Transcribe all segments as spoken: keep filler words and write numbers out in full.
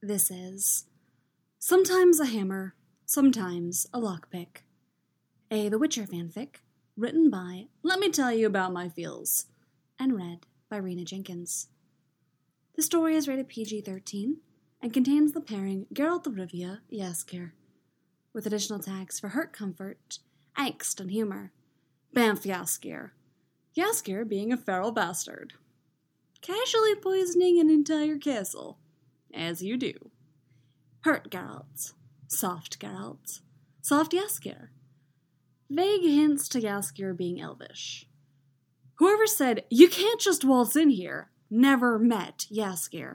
This is Sometimes a Hammer, Sometimes a Lockpick, a The Witcher fanfic written by Let Me Tell You About My Feels, and read by Rena Jenkins. The story is rated P G thirteen and contains the pairing Geralt of Rivia, Jaskier, with additional tags for hurt comfort, angst, and humor. Banff Jaskier. Jaskier being a feral bastard. Casually poisoning an entire castle. As you do. Hurt Geralt. Soft Geralt. Soft Jaskier. Vague hints to Jaskier being elvish. Whoever said, "You can't just waltz in here," never met Jaskier.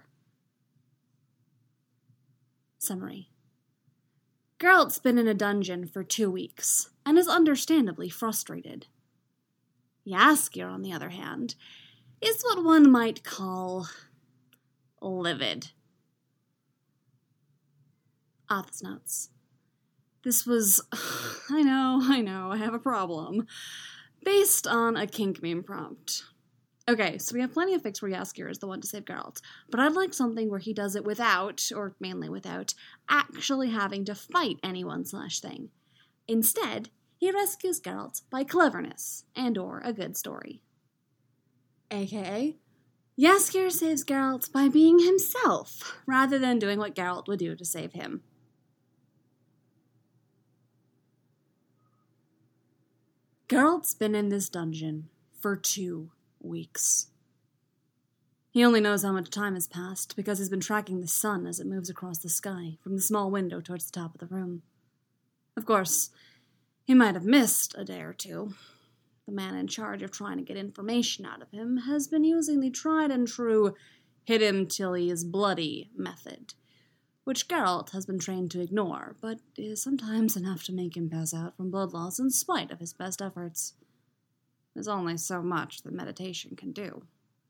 Summary. Geralt's been in a dungeon for two weeks, and is understandably frustrated. Jaskier, on the other hand, is what one might call livid. Author's notes. This was, I know, I know, I have a problem, based on a kink meme prompt. Okay, so we have plenty of fics where Jaskier is the one to save Geralt, but I'd like something where he does it without, or mainly without, actually having to fight anyone slash thing. Instead, he rescues Geralt by cleverness and or a good story. A K A, Jaskier saves Geralt by being himself, rather than doing what Geralt would do to save him. Geralt's been in this dungeon for two weeks. He only knows how much time has passed because he's been tracking the sun as it moves across the sky from the small window towards the top of the room. Of course, he might have missed a day or two. The man in charge of trying to get information out of him has been using the tried and true hit him till he is bloody method, which Geralt has been trained to ignore, but is sometimes enough to make him pass out from blood loss in spite of his best efforts. There's only so much that meditation can do.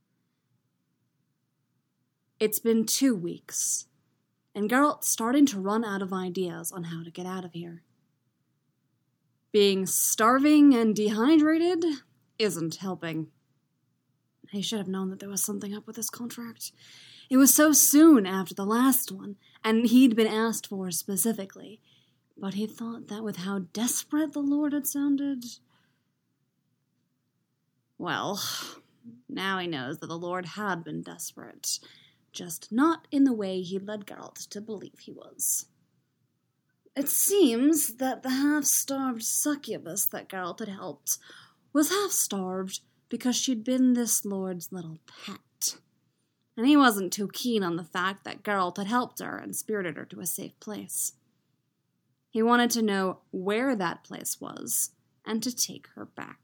It's been two weeks, and Geralt's starting to run out of ideas on how to get out of here. Being starving and dehydrated isn't helping. He should have known that there was something up with his contract. It was so soon after the last one, and he'd been asked for specifically. But he thought that with how desperate the Lord had sounded... Well, now he knows that the Lord had been desperate, just not in the way he led Geralt to believe he was. It seems that the half-starved succubus that Geralt had helped was half-starved because she'd been this lord's little pet. And he wasn't too keen on the fact that Geralt had helped her and spirited her to a safe place. He wanted to know where that place was and to take her back.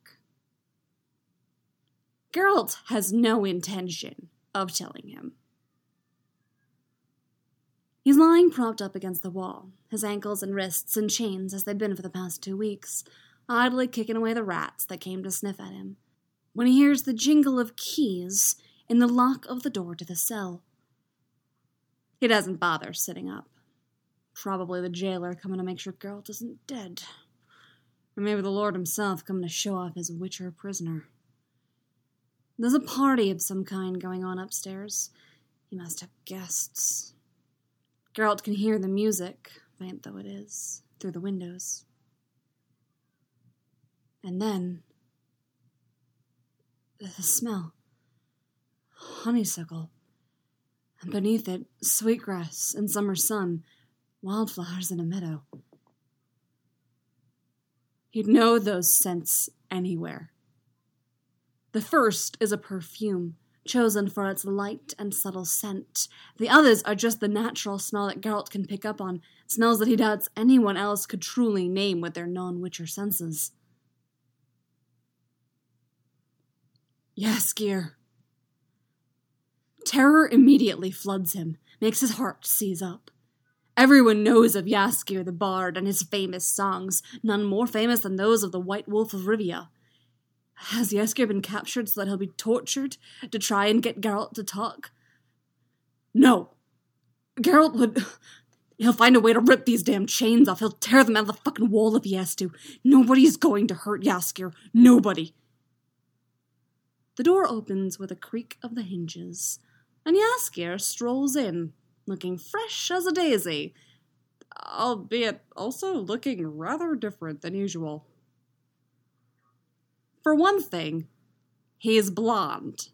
Geralt has no intention of telling him. He's lying propped up against the wall, his ankles and wrists in chains as they've been for the past two weeks, idly kicking away the rats that came to sniff at him, when he hears the jingle of keys in the lock of the door to the cell. He doesn't bother sitting up. Probably the jailer coming to make sure Geralt isn't dead. Or maybe the Lord himself coming to show off his Witcher prisoner. There's a party of some kind going on upstairs. He must have guests. Geralt can hear the music, faint though it is, through the windows. And then... the smell. Honeysuckle. And beneath it, sweetgrass and summer sun, wildflowers in a meadow. He'd know those scents anywhere. The first is a perfume, chosen for its light and subtle scent. The others are just the natural smell that Geralt can pick up on, smells that he doubts anyone else could truly name with their non-Witcher senses. Jaskier. Terror immediately floods him, makes his heart seize up. Everyone knows of Jaskier the Bard and his famous songs, none more famous than those of the White Wolf of Rivia. Has Jaskier been captured so that he'll be tortured to try and get Geralt to talk? No. Geralt would... He'll find a way to rip these damn chains off. He'll tear them out of the fucking wall if he has to. Nobody's going to hurt Jaskier. Nobody. The door opens with a creak of the hinges, and Jaskier strolls in, looking fresh as a daisy, albeit also looking rather different than usual. For one thing, he's blonde.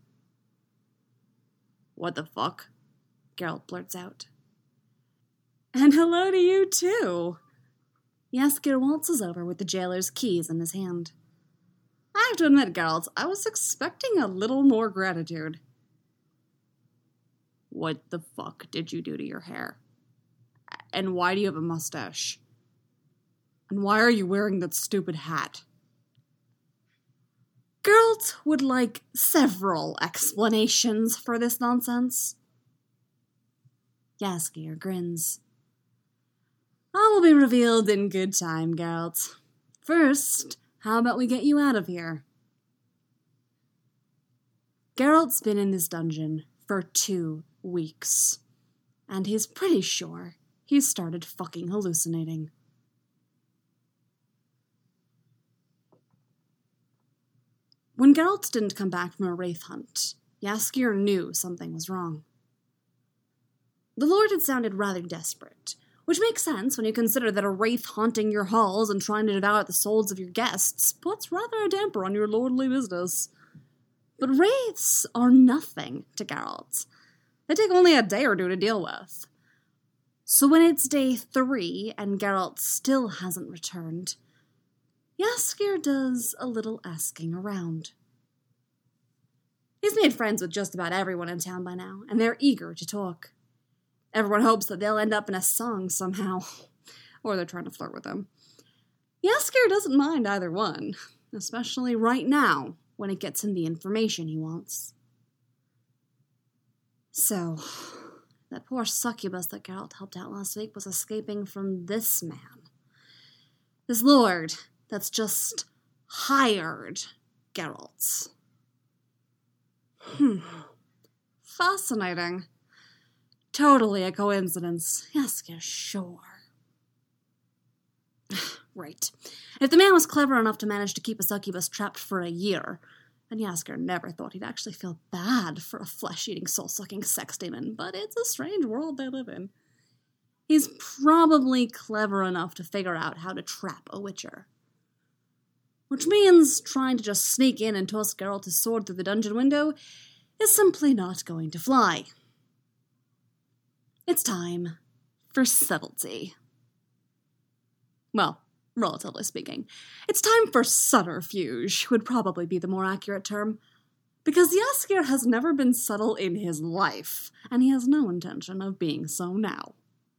What the fuck? Geralt blurts out. And hello to you, too. Jaskier waltzes over with the jailer's keys in his hand. I have to admit, Geralt, I was expecting a little more gratitude. What the fuck did you do to your hair? And why do you have a mustache? And why are you wearing that stupid hat? Geralt would like several explanations for this nonsense. Jaskier grins. All will be revealed in good time, Geralt. First, how about we get you out of here? Geralt's been in this dungeon for two weeks, and he's pretty sure he's started fucking hallucinating. When Geralt didn't come back from a wraith hunt, Jaskier knew something was wrong. The Lord had sounded rather desperate, which makes sense when you consider that a wraith haunting your halls and trying to devour the souls of your guests puts rather a damper on your lordly business. But wraiths are nothing to Geralt. They take only a day or two to deal with. So when it's day three and Geralt still hasn't returned, Jaskier does a little asking around. He's made friends with just about everyone in town by now, and they're eager to talk. Everyone hopes that they'll end up in a song somehow, or they're trying to flirt with him. Jaskier doesn't mind either one, especially right now, when it gets him the information he wants. So, that poor succubus that Geralt helped out last week was escaping from this man. This lord that's just hired Geralt. Hmm. Fascinating. Totally a coincidence. Jaskier, sure. Right. If the man was clever enough to manage to keep a succubus trapped for a year, then Jaskier never thought he'd actually feel bad for a flesh-eating, soul-sucking sex demon, but it's a strange world they live in. He's probably clever enough to figure out how to trap a witcher. Which means trying to just sneak in and toss Geralt his sword through the dungeon window is simply not going to fly. It's time for subtlety. Well, relatively speaking. It's time for subterfuge, would probably be the more accurate term. Because Jaskier has never been subtle in his life, and he has no intention of being so now.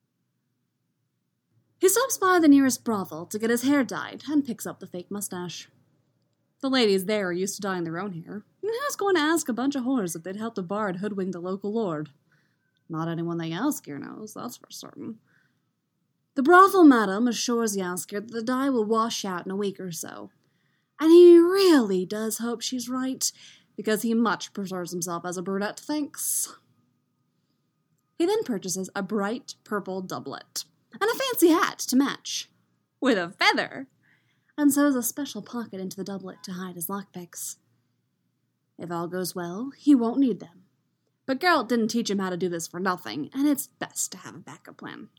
He stops by the nearest brothel to get his hair dyed and picks up the fake mustache. The ladies there are used to dyeing their own hair, and who's going to ask a bunch of whores if they'd helped a bard hoodwink the local lord? Not anyone that Jaskier knows, that's for certain. The brothel madam assures Jaskier that the dye will wash out in a week or so, and he really does hope she's right, because he much prefers himself as a brunette, thanks. He then purchases a bright purple doublet, and a fancy hat to match, with a feather, and sews a special pocket into the doublet to hide his lockpicks. If all goes well, he won't need them. But Geralt didn't teach him how to do this for nothing, and it's best to have a backup plan.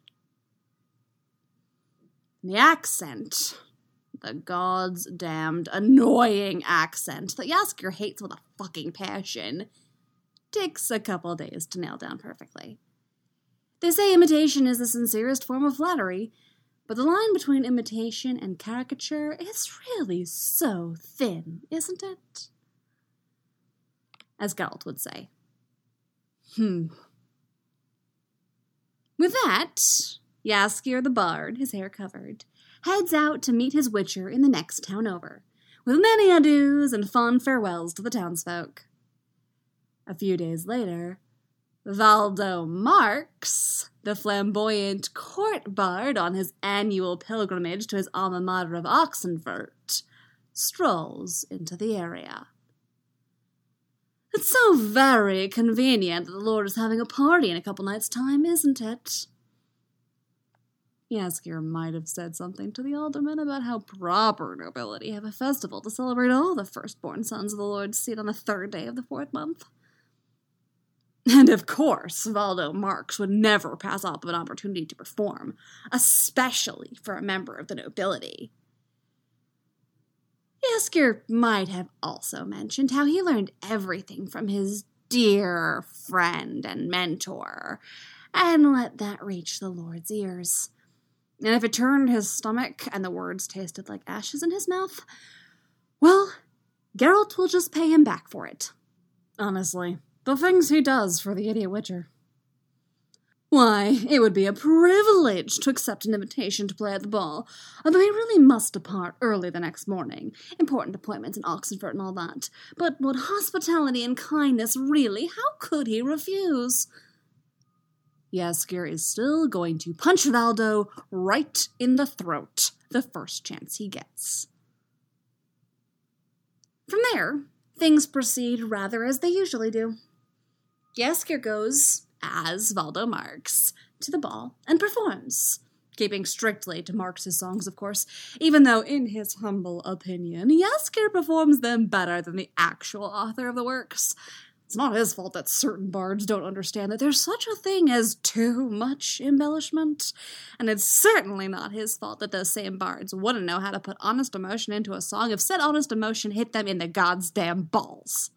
The accent, the god's damned annoying accent that Jaskier hates with a fucking passion, takes a couple days to nail down perfectly. They say imitation is the sincerest form of flattery, but the line between imitation and caricature is really so thin, isn't it? As Geralt would say. Hmm. With that, Jaskier the bard, his hair covered, heads out to meet his witcher in the next town over, with many adieus and fond farewells to the townsfolk. A few days later, Valdo Marks, the flamboyant court bard on his annual pilgrimage to his alma mater of Oxenfurt, strolls into the area. It's so very convenient that the Lord is having a party in a couple nights' time, isn't it? Jaskier might have said something to the alderman about how proper nobility have a festival to celebrate all the firstborn sons of the Lord's seat on the third day of the fourth month. And of course, Valdo Marx would never pass up an opportunity to perform, especially for a member of the nobility. Jaskier might have also mentioned how he learned everything from his dear friend and mentor, and let that reach the Lord's ears. And if it turned his stomach and the words tasted like ashes in his mouth, well, Geralt will just pay him back for it. Honestly, the things he does for the idiot Witcher. Why, it would be a privilege to accept an invitation to play at the ball, although he really must depart early the next morning. Important appointments in Oxenfurt and all that. But what hospitality and kindness, really, how could he refuse? Jaskier is still going to punch Valdo right in the throat the first chance he gets. From there, things proceed rather as they usually do. Jaskier goes, as Valdo Marx, to the ball and performs, keeping strictly to Marx's songs, of course, even though, in his humble opinion, Jaskier performs them better than the actual author of the works. It's not his fault that certain bards don't understand that there's such a thing as too much embellishment, and it's certainly not his fault that those same bards wouldn't know how to put honest emotion into a song if said honest emotion hit them in the goddamn balls.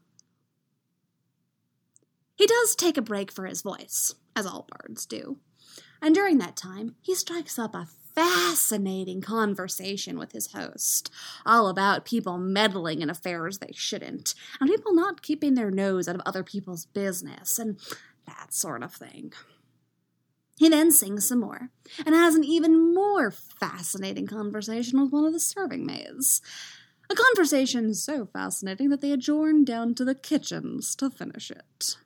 He does take a break for his voice, as all bards do, and during that time, he strikes up a fascinating conversation with his host, all about people meddling in affairs they shouldn't, and people not keeping their nose out of other people's business, and that sort of thing. He then sings some more, and has an even more fascinating conversation with one of the serving maids. A conversation so fascinating that they adjourn down to the kitchens to finish it.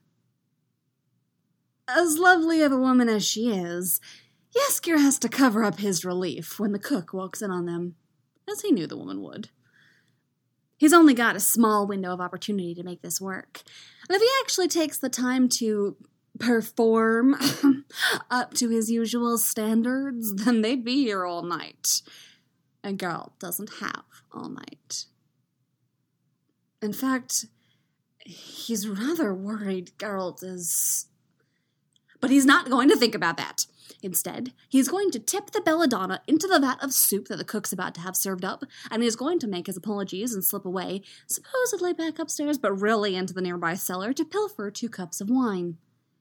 As lovely of a woman as she is, Jaskier has to cover up his relief when the cook walks in on them, as he knew the woman would. He's only got a small window of opportunity to make this work, and if he actually takes the time to perform up to his usual standards, then they'd be here all night. And Geralt doesn't have all night. In fact, he's rather worried Geralt is... But he's not going to think about that. Instead, he's going to tip the belladonna into the vat of soup that the cook's about to have served up, and he's going to make his apologies and slip away, supposedly back upstairs, but really into the nearby cellar to pilfer two cups of wine.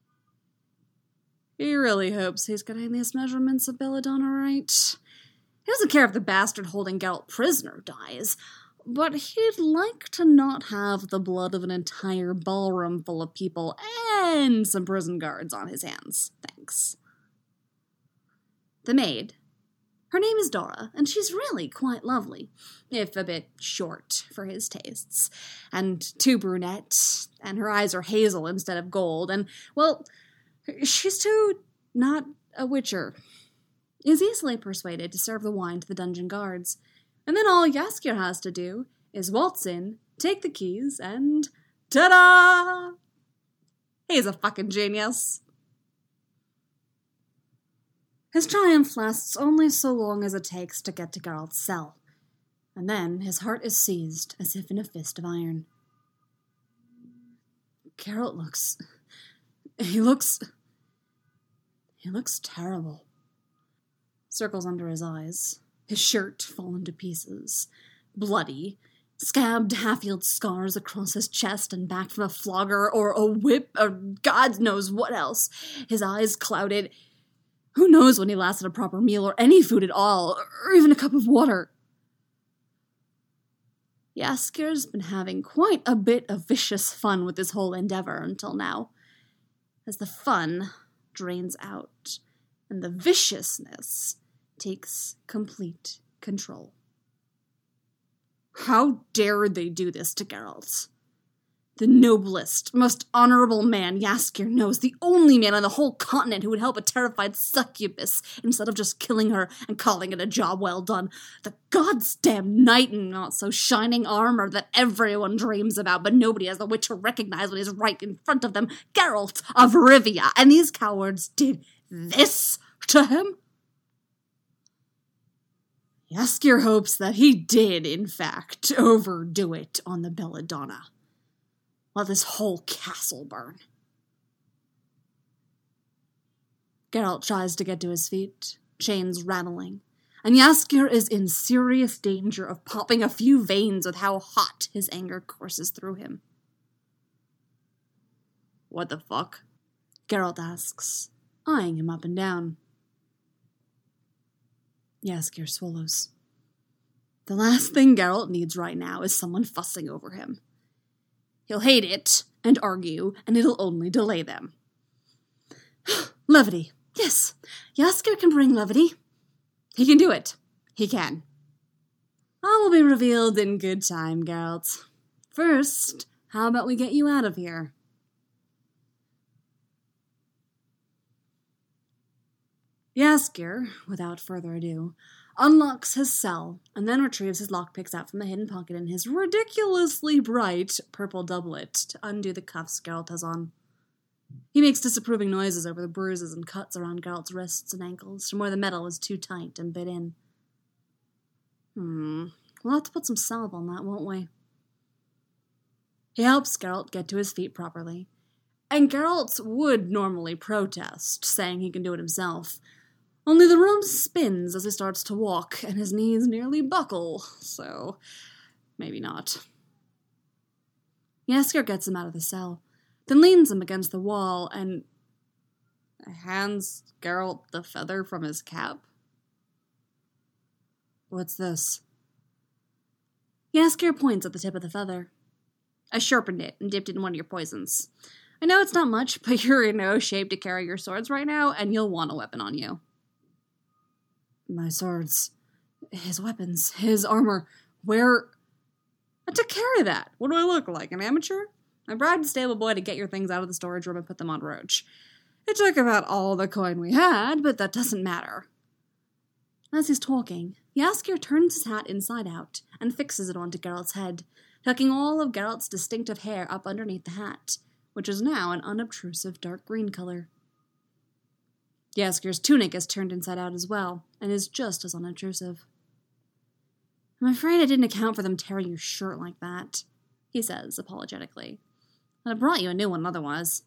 He really hopes he's getting these measurements of belladonna right. He doesn't care if the bastard holding Geralt prisoner dies, but he'd like to not have the blood of an entire ballroom full of people and some prison guards on his hands. Thanks. The maid. Her name is Dora, and she's really quite lovely, if a bit short for his tastes. And too brunette, and her eyes are hazel instead of gold, and, well, she's too not a witcher. Is easily persuaded to serve the wine to the dungeon guards. And then all Jaskier has to do is waltz in, take the keys, and ta-da! He's a fucking genius. His triumph lasts only so long as it takes to get to Geralt's cell, and then his heart is seized as if in a fist of iron. Geralt looks... He looks... He looks terrible. Circles under his eyes, his shirt fallen to pieces, bloody, scabbed half-healed scars across his chest and back from a flogger or a whip or God knows what else, his eyes clouded. Who knows when he last had a proper meal or any food at all, or even a cup of water. Jaskier's been having quite a bit of vicious fun with this whole endeavor until now, as the fun drains out and the viciousness takes complete control. How dare they do this to Geralt? The noblest, most honorable man Jaskier knows, the only man on the whole continent who would help a terrified succubus instead of just killing her and calling it a job well done. The goddamn knight in not-so-shining armor that everyone dreams about, but nobody has the wit to recognize when he's right in front of them, Geralt of Rivia, and these cowards did this to him? Jaskier hopes that he did, in fact, overdo it on the belladonna. Let this whole castle burn. Geralt tries to get to his feet, chains rattling, and Jaskier is in serious danger of popping a few veins with how hot his anger courses through him. "What the fuck?" Geralt asks, eyeing him up and down. Jaskier swallows. The last thing Geralt needs right now is someone fussing over him. He'll hate it and argue, and it'll only delay them. Levity. Yes, Jaskier can bring levity. He can do it. He can. All will be revealed in good time, Geralt. First, how about we get you out of here? Jaskier, without further ado, unlocks his cell and then retrieves his lockpicks out from the hidden pocket in his ridiculously bright purple doublet to undo the cuffs Geralt has on. He makes disapproving noises over the bruises and cuts around Geralt's wrists and ankles from where the metal is too tight and bit in. Hmm, we'll have to put some salve on that, won't we? He helps Geralt get to his feet properly, and Geralt would normally protest, saying he can do it himself. Only the room spins as he starts to walk, and his knees nearly buckle, so maybe not. Jaskier gets him out of the cell, then leans him against the wall and hands Geralt the feather from his cap. What's this? Jaskier points at the tip of the feather. I sharpened it and dipped it in one of your poisons. I know it's not much, but you're in no shape to carry your swords right now, and you'll want a weapon on you. My swords, his weapons, his armor, where... To carry that. What do I look like, an amateur? I bribed the stable boy to get your things out of the storage room and put them on Roach. It took about all the coin we had, but that doesn't matter. As he's talking, Jaskier turns his hat inside out and fixes it onto Geralt's head, tucking all of Geralt's distinctive hair up underneath the hat, which is now an unobtrusive dark green color. Jaskier's tunic is turned inside out as well, and is just as unobtrusive. I'm afraid I didn't account for them tearing your shirt like that, he says apologetically. I'd have brought you a new one otherwise.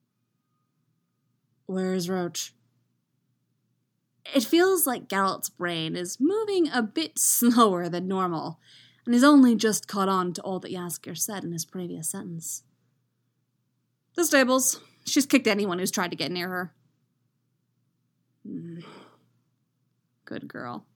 Where's Roach? It feels like Geralt's brain is moving a bit slower than normal, and he's only just caught on to all that Jaskier said in his previous sentence. The stables. She's kicked anyone who's tried to get near her. Mm. Good girl.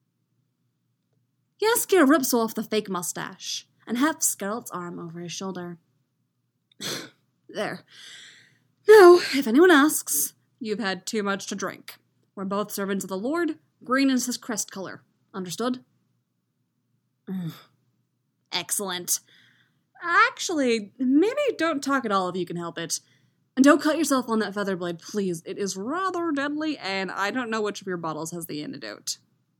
Jaskier rips off the fake mustache and hefts Geralt's arm over his shoulder. There. Now, if anyone asks, you've had too much to drink. We're both servants of the Lord. Green is his crest color. Understood? Excellent. Actually, maybe don't talk at all if you can help it. And don't cut yourself on that feather blade, please. It is rather deadly, and I don't know which of your bottles has the antidote.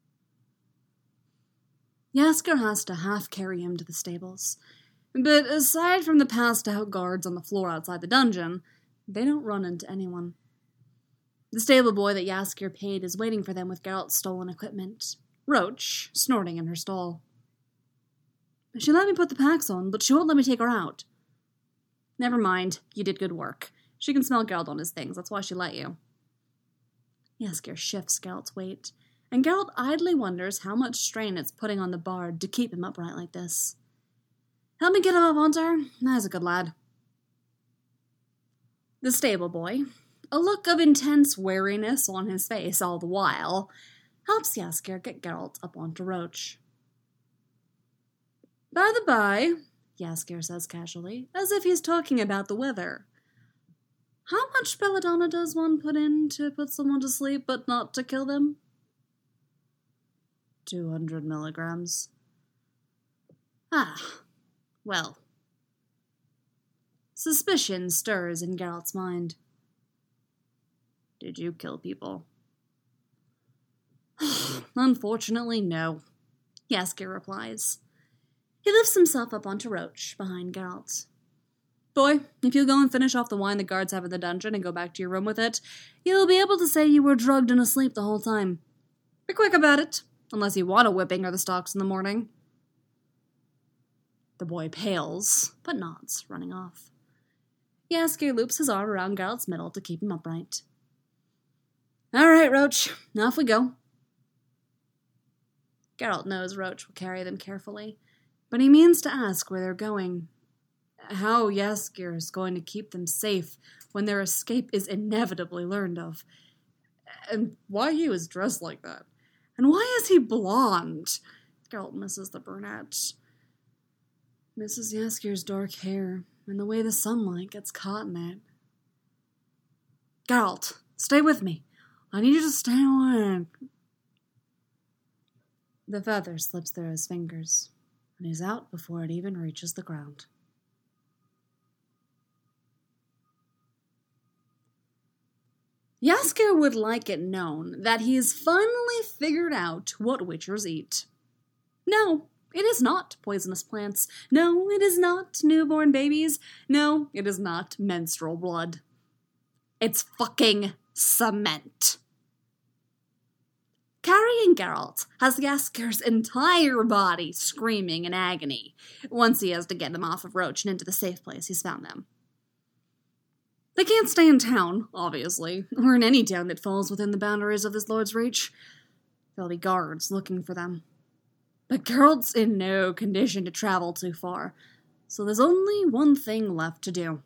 Jaskier has to half carry him to the stables. But aside from the passed-out guards on the floor outside the dungeon, they don't run into anyone. The stable boy that Jaskier paid is waiting for them with Geralt's stolen equipment. Roach, snorting in her stall. She let me put the packs on, but she won't let me take her out. Never mind, you did good work. She can smell Geralt on his things, that's why she let you. Jaskier shifts Geralt's weight, and Geralt idly wonders how much strain it's putting on the bard to keep him upright like this. Help me get him up onto her? That's a good lad. The stable boy, a look of intense wariness on his face all the while, helps Jaskier get Geralt up onto Roach. By the by, Jaskier says casually, as if he's talking about the weather. How much belladonna does one put in to put someone to sleep but not to kill them? Two hundred milligrams. Ah, well. Suspicion stirs in Geralt's mind. Did you kill people? Unfortunately, no, Jaskier replies. He lifts himself up onto Roach, behind Geralt. Boy, if you'll go and finish off the wine the guards have in the dungeon and go back to your room with it, you'll be able to say you were drugged and asleep the whole time. Be quick about it, unless you want a whipping or the stocks in the morning. The boy pales, but nods, running off. Jaskier loops his arm around Geralt's middle to keep him upright. right, Roach, off we go. Geralt knows Roach will carry them carefully, but he means to ask where they're going. How Jaskier is going to keep them safe when their escape is inevitably learned of. And why he was dressed like that. And why is he blonde? Geralt misses the brunette. Misses Jaskier's dark hair and the way the sunlight gets caught in it. Geralt, stay with me. I need you to stay away. The feather slips through his fingers, and he's out before it even reaches the ground. Jaskier would like it known that he has finally figured out what witchers eat. No, it is not poisonous plants. No, it is not newborn babies. No, it is not menstrual blood. It's fucking cement. Carrying Geralt has Jaskier's entire body screaming in agony once he has to get them off of Roach and into the safe place he's found them. They can't stay in town, obviously, or in any town that falls within the boundaries of this lord's reach. There'll be guards looking for them. But Geralt's in no condition to travel too far, so there's only one thing left to do.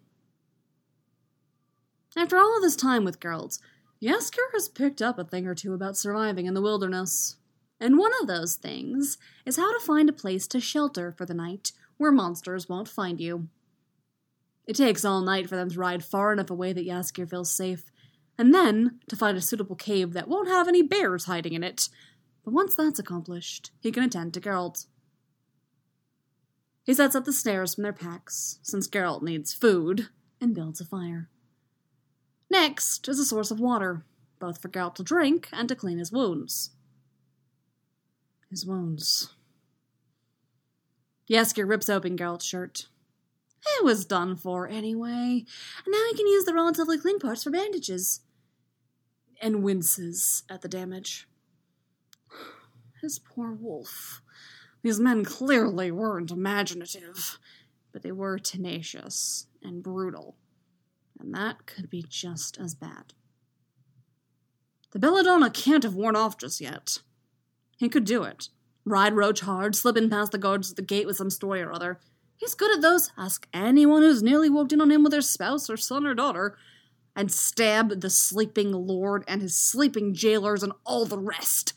After all of this time with Geralt, Jaskier has picked up a thing or two about surviving in the wilderness. And one of those things is how to find a place to shelter for the night where monsters won't find you. It takes all night for them to ride far enough away that Jaskier feels safe, and then to find a suitable cave that won't have any bears hiding in it. But once that's accomplished, he can attend to Geralt. He sets up the snares from their packs, since Geralt needs food, and builds a fire. Next is a source of water, both for Geralt to drink and to clean his wounds. His wounds. Jaskier rips open Geralt's shirt. It was done for anyway, and now he can use the relatively clean parts for bandages. And winces at the damage. His poor wolf. These men clearly weren't imaginative, but they were tenacious and brutal, and that could be just as bad. The belladonna can't have worn off just yet. He could do it. Ride Roach hard, slip in past the guards at the gate with some story or other. He's good at those. Ask anyone who's nearly walked in on him with their spouse or son or daughter. And stab the sleeping lord and his sleeping jailers and all the rest.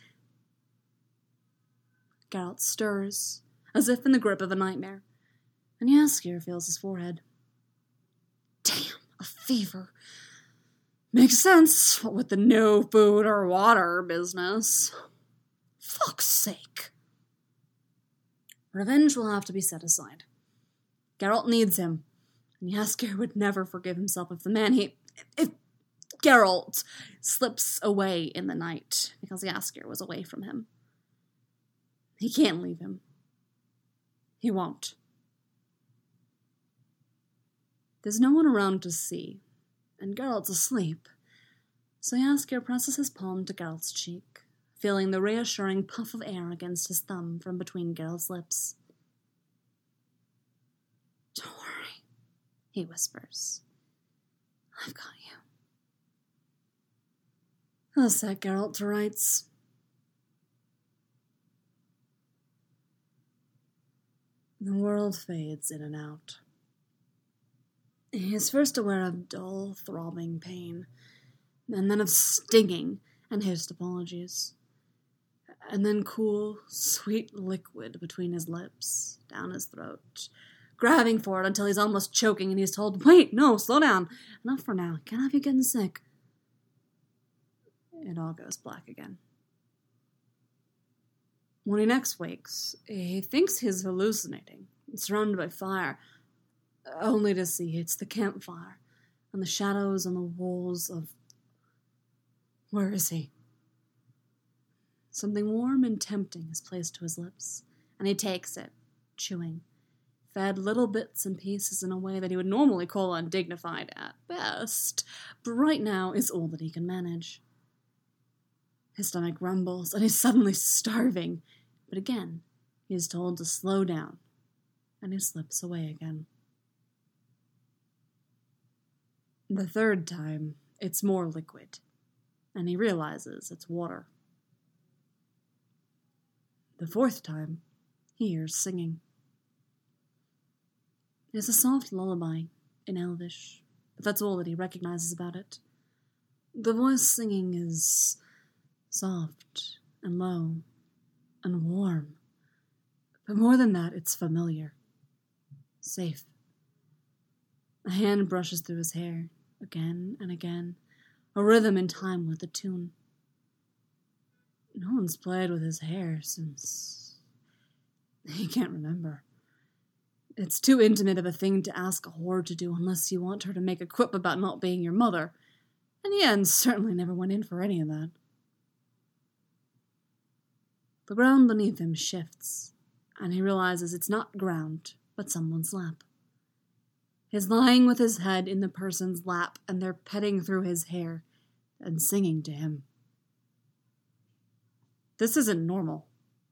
Geralt stirs, as if in the grip of a nightmare, and Jaskier feels his forehead. Damn, a fever. Makes sense, what with the no food or water business. Fuck's sake. Revenge will have to be set aside. Geralt needs him, and Jaskier would never forgive himself if the man he... if Geralt slips away in the night, because Jaskier was away from him. He can't leave him. He won't. There's no one around to see, and Geralt's asleep, so Jaskier presses his palm to Geralt's cheek, feeling the reassuring puff of air against his thumb from between Geralt's lips. Don't worry, he whispers. I've got you. I'll set Geralt to rights. The world fades in and out. He is first aware of dull, throbbing pain, and then of stinging and hissed apologies, and then cool, sweet liquid between his lips, down his throat, grabbing for it until he's almost choking and he's told, wait, no, slow down, enough for now, can't have you getting sick. It all goes black again. When he next wakes, he thinks he's hallucinating, surrounded by fire, only to see it's the campfire and the shadows on the walls of... Where is he? Something warm and tempting is placed to his lips, and he takes it, chewing, fed little bits and pieces in a way that he would normally call undignified at best, but right now is all that he can manage. His stomach rumbles, and he's suddenly starving, but again, he is told to slow down, and he slips away again. The third time, it's more liquid, and he realizes it's water. The fourth time, he hears singing. It's a soft lullaby in Elvish, but that's all that he recognizes about it. The voice singing is soft and low and warm, but more than that, it's familiar, safe. A hand brushes through his hair, again and again, a rhythm in time with the tune. No one's played with his hair since he can't remember. It's too intimate of a thing to ask a whore to do unless you want her to make a quip about not being your mother, and Yen certainly never went in for any of that. The ground beneath him shifts, and he realizes it's not ground, but someone's lap. He's lying with his head in the person's lap, and they're petting through his hair and singing to him. This isn't normal.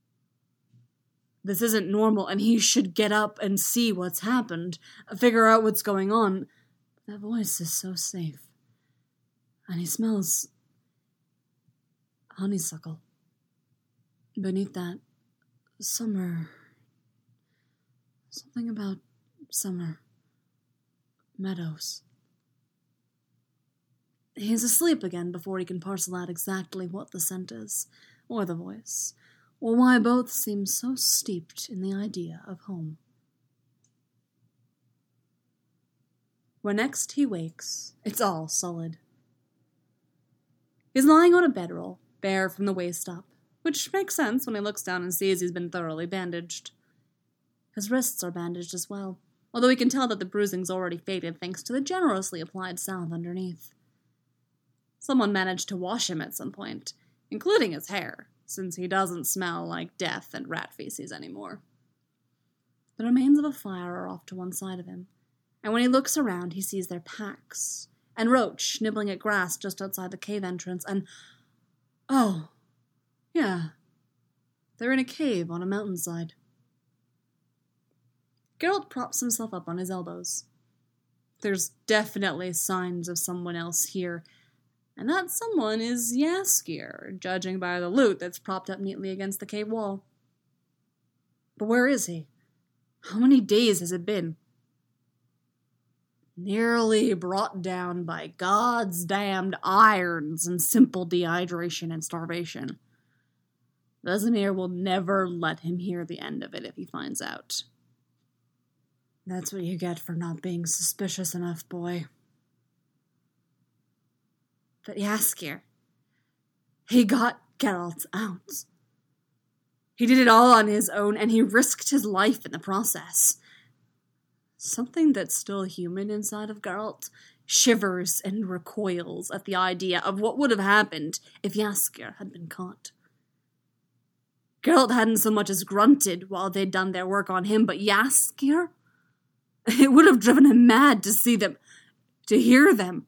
This isn't normal, and he should get up and see what's happened, figure out what's going on. That voice is so safe. And he smells honeysuckle. Beneath that, summer. Something about summer. Meadows. He's asleep again before he can parcel out exactly what the scent is, or the voice, or why both seem so steeped in the idea of home. When next he wakes, it's all solid. He's lying on a bedroll, bare from the waist up, which makes sense when he looks down and sees he's been thoroughly bandaged. His wrists are bandaged as well, although he can tell that the bruising's already faded thanks to the generously applied salve underneath. Someone managed to wash him at some point, including his hair, since he doesn't smell like death and rat feces anymore. The remains of a fire are off to one side of him, and when he looks around he sees their packs, and Roach nibbling at grass just outside the cave entrance, and... oh, yeah, they're in a cave on a mountainside. Geralt props himself up on his elbows. There's definitely signs of someone else here, and that someone is Jaskier, judging by the loot that's propped up neatly against the cave wall. But where is he? How many days has it been? Nearly brought down by God's damned irons and simple dehydration and starvation. Vesemir will never let him hear the end of it if he finds out. That's what you get for not being suspicious enough, boy. But Jaskier, he got Geralt out. He did it all on his own, and he risked his life in the process. Something that's still human inside of Geralt shivers and recoils at the idea of what would have happened if Jaskier had been caught. Geralt hadn't so much as grunted while they'd done their work on him, but Jaskier? It would have driven him mad to see them, to hear them.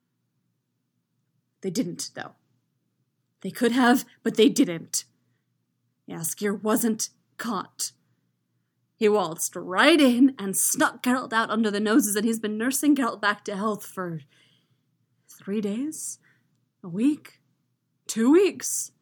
They didn't, though. They could have, but they didn't. Jaskier wasn't caught. He waltzed right in and snuck Geralt out under the noses, and he's been nursing Geralt back to health for three days? A week? Two weeks?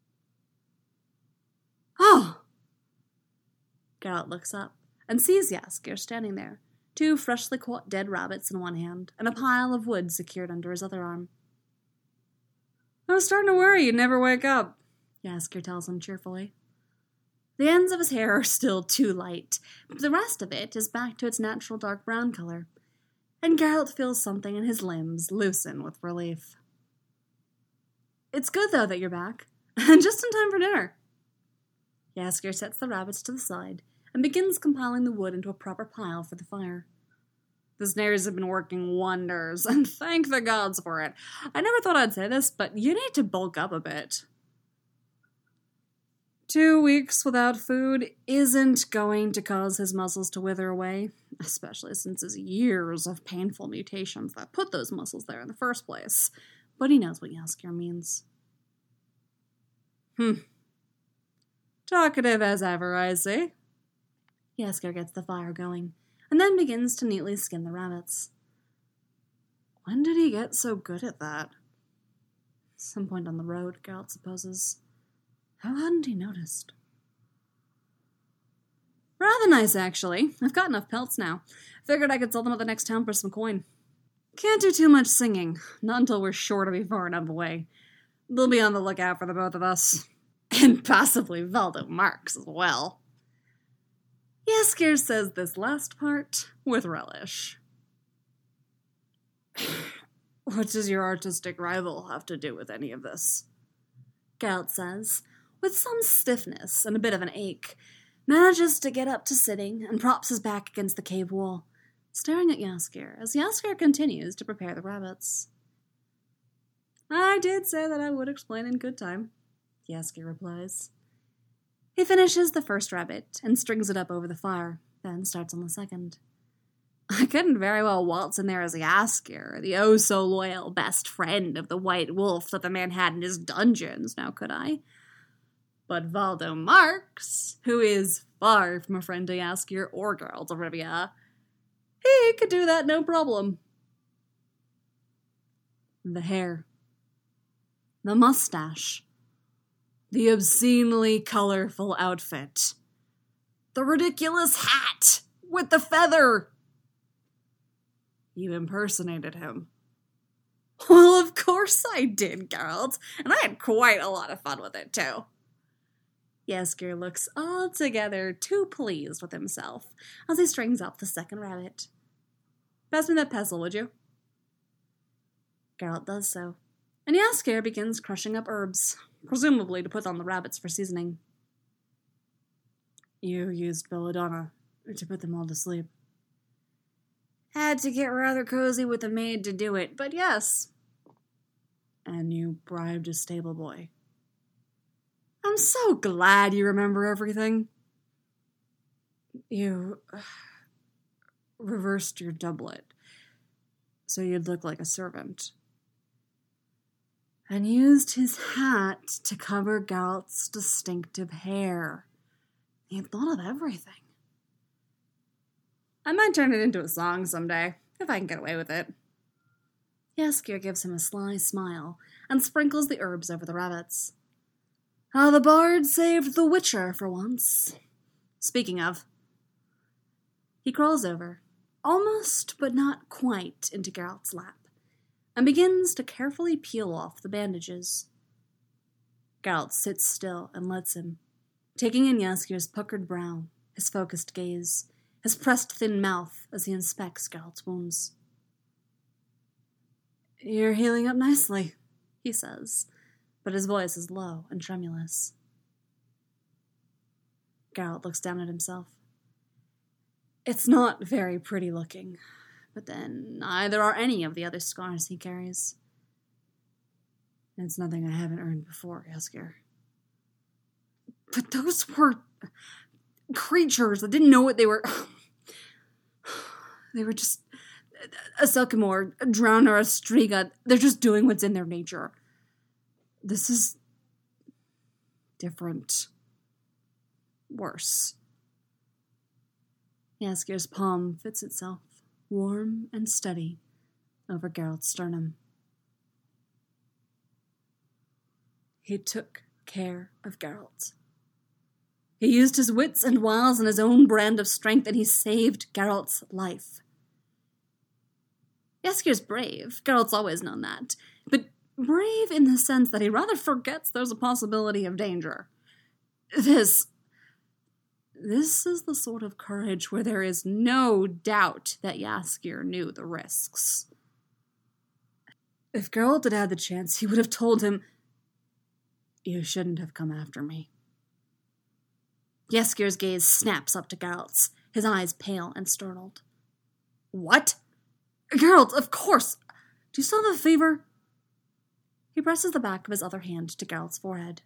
Oh! Geralt looks up and sees Jaskier standing there, two freshly caught dead rabbits in one hand, and a pile of wood secured under his other arm. I was starting to worry you'd never wake up, Jaskier tells him cheerfully. The ends of his hair are still too light, but the rest of it is back to its natural dark brown color, and Geralt feels something in his limbs loosen with relief. It's good, though, that you're back, and just in time for dinner. Jaskier sets the rabbits to the side and begins compiling the wood into a proper pile for the fire. The snares have been working wonders, and thank the gods for it. I never thought I'd say this, but you need to bulk up a bit. Two weeks without food isn't going to cause his muscles to wither away, especially since his years of painful mutations that put those muscles there in the first place. But he knows what Jaskier means. Hmm. Talkative as ever, I see. Jaskier gets the fire going, and then begins to neatly skin the rabbits. When did he get so good at that? Some point on the road, Geralt supposes. How hadn't he noticed? Rather nice, actually. I've got enough pelts now. Figured I could sell them at the next town for some coin. Can't do too much singing, not until we're sure to be far enough away. They'll be on the lookout for the both of us. And possibly Valdo Marks as well. Jaskier says this last part with relish. What does your artistic rival have to do with any of this? Geralt says, with some stiffness and a bit of an ache, manages to get up to sitting and props his back against the cave wall, staring at Jaskier as Jaskier continues to prepare the rabbits. I did say that I would explain in good time, Jaskier replies. He finishes the first rabbit and strings it up over the fire, then starts on the second. I couldn't very well waltz in there as Jaskier, the oh-so-loyal best friend of the White Wolf that the man had in his dungeons, now could I? But Valdo Marks, who is far from a friend to Jaskier or Geralt of Rivia, he could do that no problem. The hair. The mustache. The obscenely colorful outfit. The ridiculous hat with the feather. You impersonated him. Well, of course I did, Geralt, and I had quite a lot of fun with it, too. Jaskier looks altogether too pleased with himself as he strings up the second rabbit. Pass me that pestle, would you? Geralt does so, and Jaskier begins crushing up herbs, presumably to put on the rabbits for seasoning. You used belladonna to put them all to sleep. Had to get rather cozy with the maid to do it, but yes. And you bribed a stable boy. I'm so glad you remember everything. You uh, reversed your doublet, so you'd look like a servant. And used his hat to cover Geralt's distinctive hair. He had thought of everything. I might turn it into a song someday, if I can get away with it. Jaskier gives him a sly smile and sprinkles the herbs over the rabbits. How the bard saved the Witcher for once. Speaking of. He crawls over, almost but not quite into Geralt's lap, and begins to carefully peel off the bandages. Geralt sits still and lets him, taking in Jaskier's puckered brow, his focused gaze, his pressed thin mouth as he inspects Geralt's wounds. You're healing up nicely, he says, but his voice is low and tremulous. Geralt looks down at himself. It's not very pretty looking, but then neither are any of the other scars he carries. It's nothing I haven't earned before, Jaskier. But those were creatures that didn't know what they were. They were just a Selkimor, a Drown, or a Striga. They're just doing what's in their nature. This is different. Worse. Jaskier's palm fits itself, warm and steady, over Geralt's sternum. He took care of Geralt. He used his wits and wiles and his own brand of strength, and he saved Geralt's life. Jaskier's brave. Geralt's always known that. But brave in the sense that he rather forgets there's a possibility of danger. This... This is the sort of courage where there is no doubt that Jaskier knew the risks. If Geralt had had the chance, he would have told him, "You shouldn't have come after me." Jaskier's gaze snaps up to Geralt's, his eyes pale and startled. What? Geralt, of course! Do you still have a fever? He presses the back of his other hand to Geralt's forehead.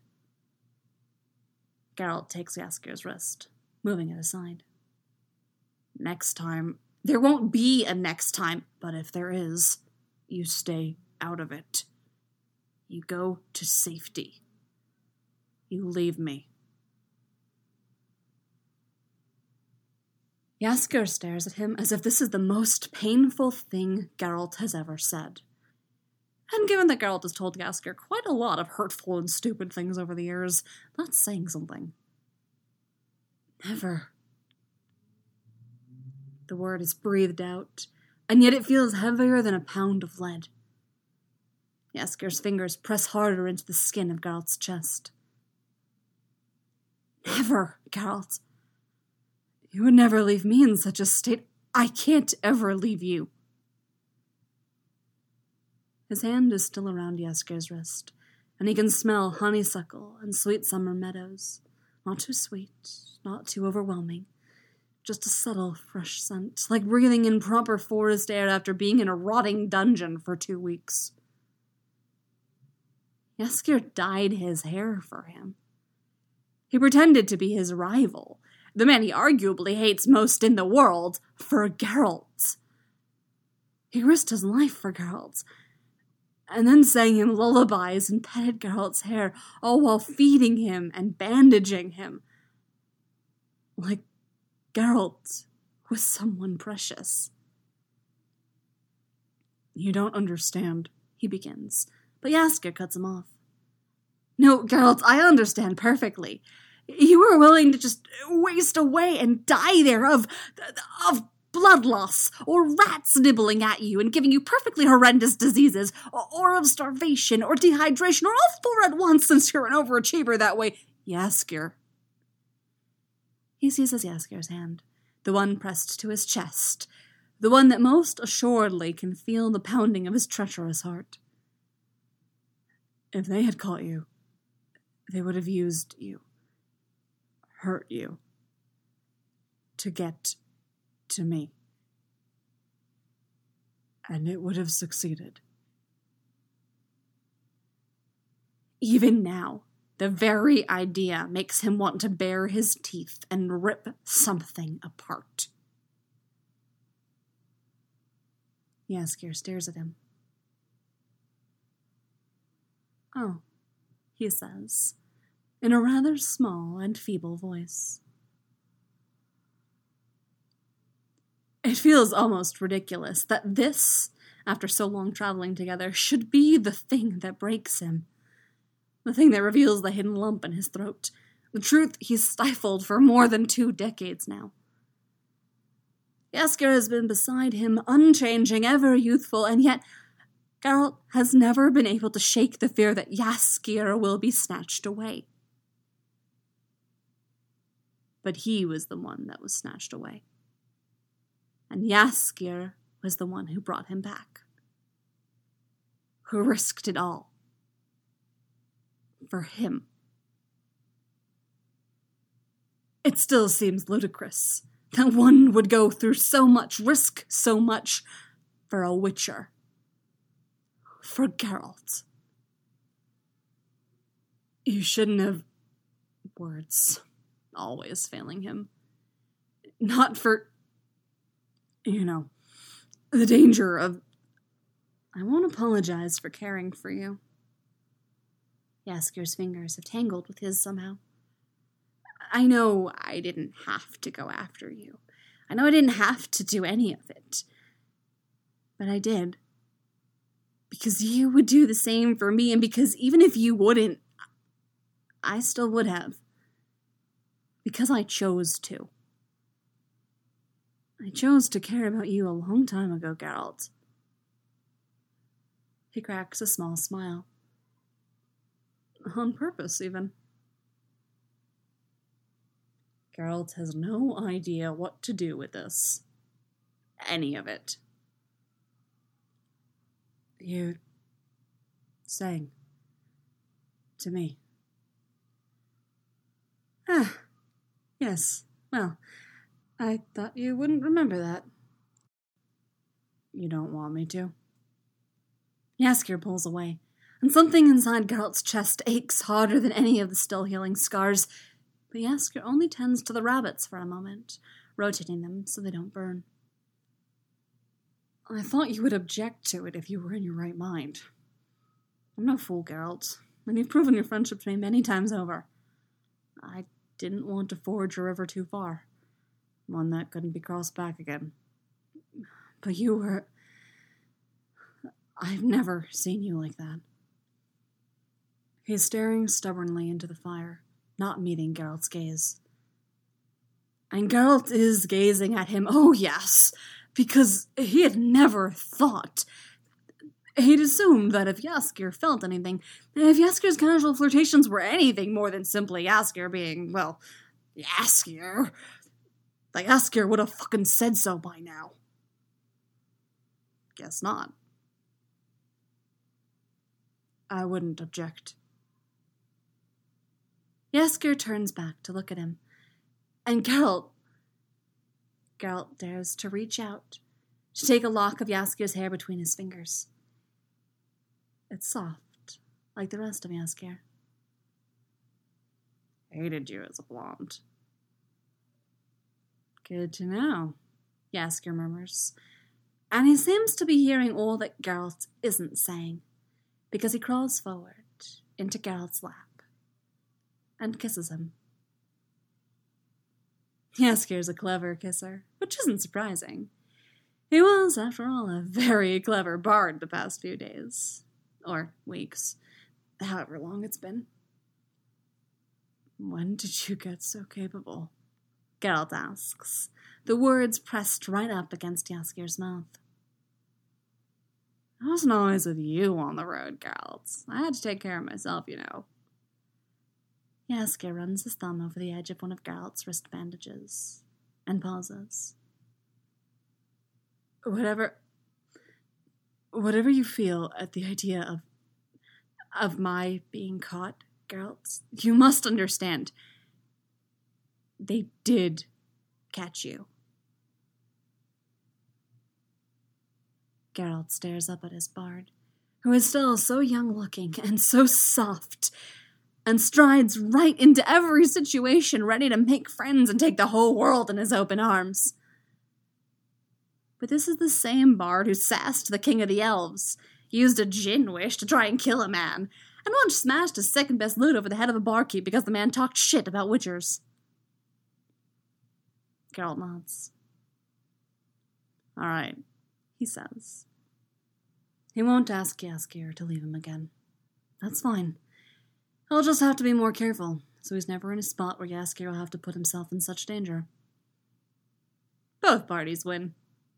Geralt takes Jaskier's wrist, moving it aside. Next time. There won't be a next time, but if there is, you stay out of it. You go to safety. You leave me. Jaskier stares at him as if this is the most painful thing Geralt has ever said. And given that Geralt has told Jaskier quite a lot of hurtful and stupid things over the years, that's saying something. Never. The word is breathed out, and yet it feels heavier than a pound of lead. Jaskier's fingers press harder into the skin of Geralt's chest. Never, Geralt. You would never leave me in such a state. I can't ever leave you. His hand is still around Jaskier's wrist, and he can smell honeysuckle and sweet summer meadows. Not too sweet, not too overwhelming. Just a subtle, fresh scent, like breathing in proper forest air after being in a rotting dungeon for two weeks. Jaskier dyed his hair for him. He pretended to be his rival, the man he arguably hates most in the world, for Geralt. He risked his life for Geralt, and then sang him lullabies and petted Geralt's hair, all while feeding him and bandaging him. Like Geralt was someone precious. You don't understand, he begins, but Jaskier cuts him off. No, Geralt, I understand perfectly. You were willing to just waste away and die there of, of blood loss, or rats nibbling at you and giving you perfectly horrendous diseases, or, or of starvation, or dehydration, or all four at once since you're an overachiever that way. Jaskier. He seizes Jaskier's hand, the one pressed to his chest, the one that most assuredly can feel the pounding of his treacherous heart. If they had caught you, they would have used you, hurt you, to get to me. And it would have succeeded. Even now, the very idea makes him want to bare his teeth and rip something apart. Jaskier stares at him. Oh, he says, in a rather small and feeble voice. It feels almost ridiculous that this, after so long traveling together, should be the thing that breaks him. The thing that reveals the hidden lump in his throat. The truth he's stifled for more than two decades now. Jaskier has been beside him, unchanging, ever youthful, and yet Geralt has never been able to shake the fear that Jaskier will be snatched away. But he was the one that was snatched away. And Jaskier was the one who brought him back. Who risked it all. For him. It still seems ludicrous that one would go through so much, risk so much, for a witcher. For Geralt. You shouldn't have... Words always failing him. Not for... You know, the danger of... I won't apologize for caring for you. Jaskier's fingers have tangled with his somehow. I know I didn't have to go after you. I know I didn't have to do any of it. But I did. Because you would do the same for me, and because even if you wouldn't, I still would have. Because I chose to. I chose to care about you a long time ago, Geralt. He cracks a small smile. On purpose, even. Geralt has no idea what to do with this. Any of it. You sang to me. Ah, yes. Well, I thought you wouldn't remember that. You don't want me to? Jaskier pulls away, and something inside Geralt's chest aches harder than any of the still-healing scars, but Jaskier only tends to the rabbits for a moment, rotating them so they don't burn. I thought you would object to it if you were in your right mind. I'm no fool, Geralt, and you've proven your friendship to me many times over. I didn't want to forge a river too far, one that couldn't be crossed back again. But you were... I've never seen you like that. He's staring stubbornly into the fire, not meeting Geralt's gaze. And Geralt is gazing at him, oh yes, because he had never thought. He'd assumed that if Jaskier felt anything, if Jaskier's casual flirtations were anything more than simply Jaskier being, well, Jaskier, like Jaskier would have fucking said so by now. Guess not. I wouldn't object. Jaskier turns back to look at him, and Geralt, Geralt dares to reach out, to take a lock of Jaskier's hair between his fingers. It's soft, like the rest of Jaskier. Hated you as a blonde. Good to know, Jaskier murmurs, and he seems to be hearing all that Geralt isn't saying, because he crawls forward into Geralt's lap and kisses him. Jaskier's a clever kisser, which isn't surprising. He was, after all, a very clever bard the past few days. Or weeks. However long it's been. When did you get so capable? Geralt asks, the words pressed right up against Jaskier's mouth. I wasn't always with you on the road, Geralt. I had to take care of myself, you know. Jaskier runs his thumb over the edge of one of Geralt's wrist bandages, and pauses. Whatever... Whatever you feel at the idea of... of my being caught, Geralt, you must understand. They did catch you. Geralt stares up at his bard, who is still so young-looking and so soft, and strides right into every situation, ready to make friends and take the whole world in his open arms. But this is the same bard who sassed the king of the elves, used a djinn wish to try and kill a man, and once smashed his second-best loot over the head of a barkeep because the man talked shit about witchers. Geralt nods. All right, he says. He won't ask Jaskier to leave him again. That's fine. He'll just have to be more careful, so he's never in a spot where Jaskier will have to put himself in such danger. Both parties win.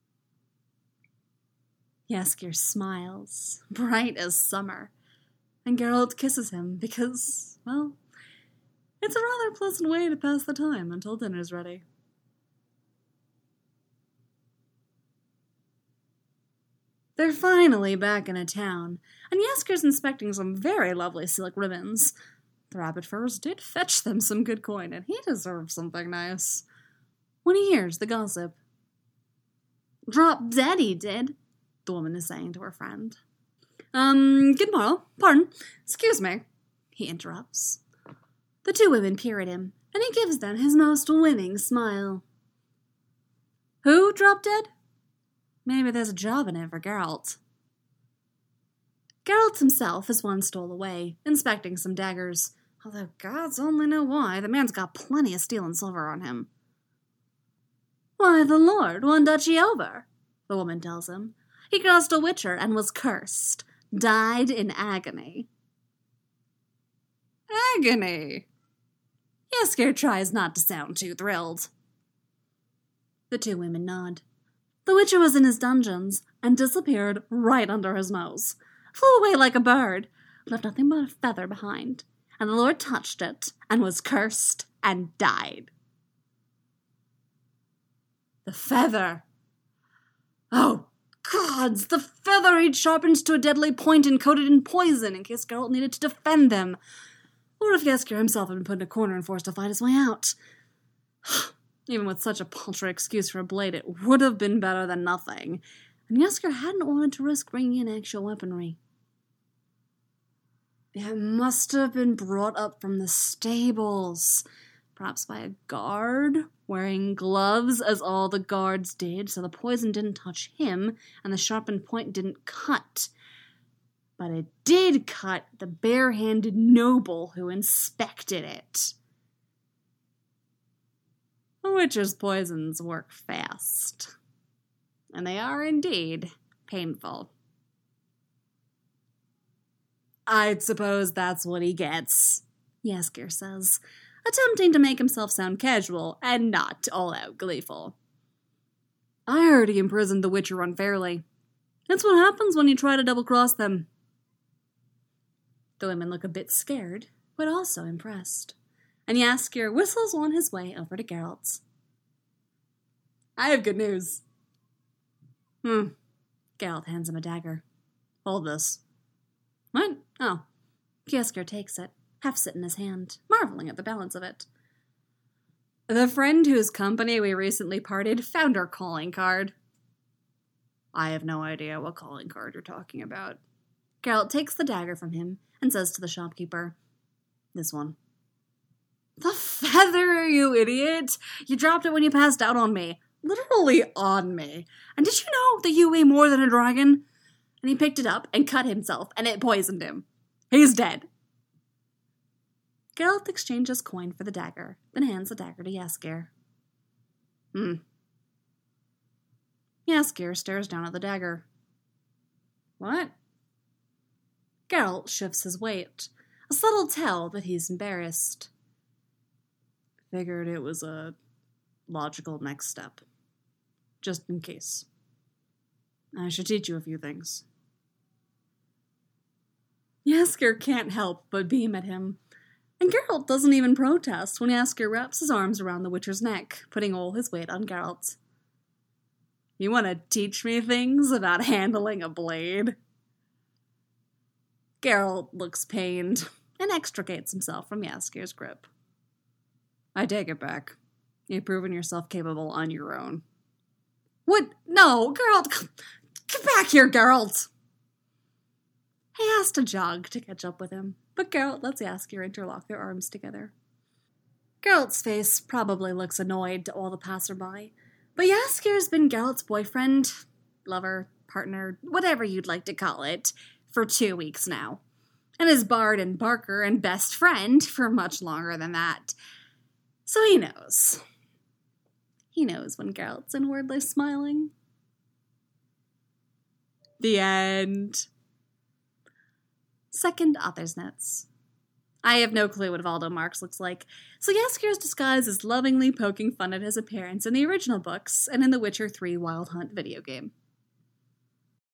Jaskier smiles, bright as summer, and Geralt kisses him because, well, it's a rather pleasant way to pass the time until dinner's ready. They're finally back in a town, and Jaskier's inspecting some very lovely silk ribbons. The rabbit furs did fetch them some good coin, and he deserved something nice. When he hears the gossip. Drop dead he did, the woman is saying to her friend. Um, good morrow. Pardon. Excuse me, he interrupts. The two women peer at him, and he gives them his most winning smile. Who dropped dead? Maybe there's a job in it for Geralt. Geralt himself is one stole away, inspecting some daggers, although gods only know why. The man's got plenty of steel and silver on him. Why, the Lord, one duchy over, the woman tells him. He crossed a witcher and was cursed, died in agony. Agony? Jaskier tries not to sound too thrilled. The two women nod. The witcher was in his dungeons and disappeared right under his nose. Flew away like a bird, left nothing but a feather behind, and the Lord touched it and was cursed and died. The feather! Oh, gods! The feather he'd sharpened to a deadly point and coated in poison in case Geralt needed to defend them. Or if Jaskier himself had been put in a corner and forced to fight his way out. Even with such a paltry excuse for a blade, it would have been better than nothing, and Jaskier hadn't wanted to risk bringing in actual weaponry. It must have been brought up from the stables, perhaps by a guard, wearing gloves as all the guards did, so the poison didn't touch him, and the sharpened point didn't cut. But it did cut the bare-handed noble who inspected it. A witcher's poisons work fast, and they are indeed painful. I suppose that's what he gets, Jaskier says, attempting to make himself sound casual and not all-out gleeful. I heard he imprisoned the Witcher unfairly. That's what happens when you try to double-cross them. The women look a bit scared, but also impressed, and Jaskier whistles on his way over to Geralt. I have good news. Hmm. Geralt hands him a dagger. Hold this. What? Oh. Jaskier takes it, hefts it in his hand, marveling at the balance of it. The friend whose company we recently parted found our calling card. I have no idea what calling card you're talking about. Geralt takes the dagger from him and says to the shopkeeper, This one. The feather, you idiot! You dropped it when you passed out on me. Literally on me. And did you know that you weigh more than a dragon? And he picked it up and cut himself, and it poisoned him. He's dead. Geralt exchanges coin for the dagger, then hands the dagger to Jaskier. Hmm. Jaskier stares down at the dagger. What? Geralt shifts his weight, a subtle tell that he's embarrassed. Figured it was a logical next step. Just in case. I should teach you a few things. Jaskier can't help but beam at him, and Geralt doesn't even protest when Jaskier wraps his arms around the Witcher's neck, putting all his weight on Geralt. You want to teach me things about handling a blade? Geralt looks pained and extricates himself from Jaskier's grip. I take it back. You've proven yourself capable on your own. What? No, Geralt! Get back here, Geralt! He has to jog to catch up with him, but Geralt lets Jaskier interlock their arms together. Geralt's face probably looks annoyed to all the passerby, but Jaskier's been Geralt's boyfriend, lover, partner, whatever you'd like to call it, for two weeks now, and his bard and barker and best friend for much longer than that. So he knows. He knows when Geralt's inwardly smiling. The end. Second author's notes. I have no clue what Valdo Marx looks like, so Jaskier's disguise is lovingly poking fun at his appearance in the original books and in the Witcher three Wild Hunt video game.